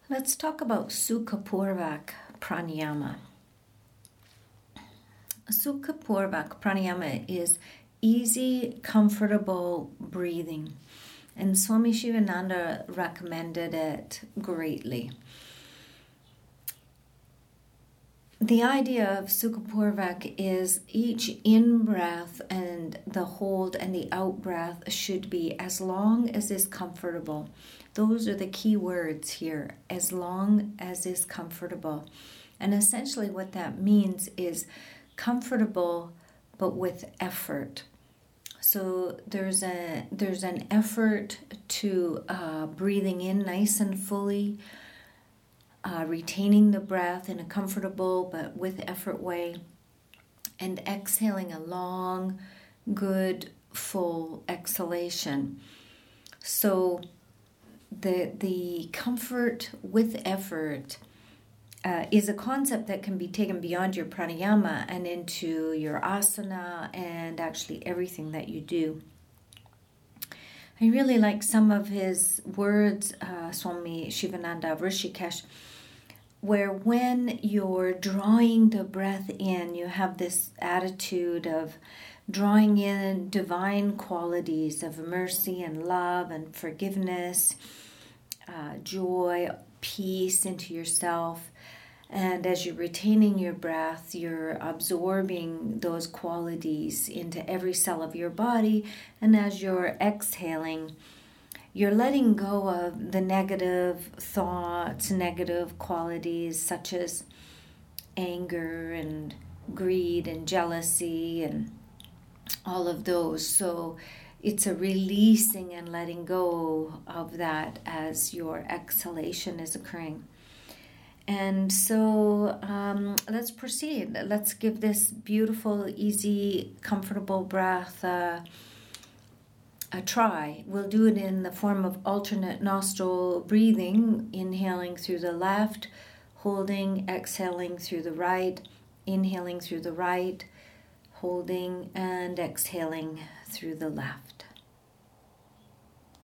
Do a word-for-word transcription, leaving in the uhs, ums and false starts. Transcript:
Let's talk about Sukhapurvak Pranayama. Sukhapurvak Pranayama is easy, comfortable breathing. And Swami Shivananda recommended it greatly. The idea of Sukhapurvak is each in-breath and the hold and the out-breath should be as long as is comfortable. Those are the key words here, as long as is comfortable. And essentially what that means is comfortable but with effort. So there's a there's an effort to uh, breathing in nice and fully, uh, retaining the breath in a comfortable but with effort way, and exhaling a long, good, full exhalation. So the the comfort with effort Uh, is a concept that can be taken beyond your pranayama and into your asana and actually everything that you do. I really like some of his words, uh, Swami Shivananda of Rishikesh, where when you're drawing the breath in, you have this attitude of drawing in divine qualities of mercy and love and forgiveness, uh, joy, peace into yourself. And as you're retaining your breath, you're absorbing those qualities into every cell of your body. And as you're exhaling, you're letting go of the negative thoughts, negative qualities such as anger and greed and jealousy and all of those. So it's a releasing and letting go of that as your exhalation is occurring. And so um, let's proceed. Let's give this beautiful, easy, comfortable breath uh, a try. We'll do it in the form of alternate nostril breathing, inhaling through the left, holding, exhaling through the right, inhaling through the right, holding, and exhaling through the left.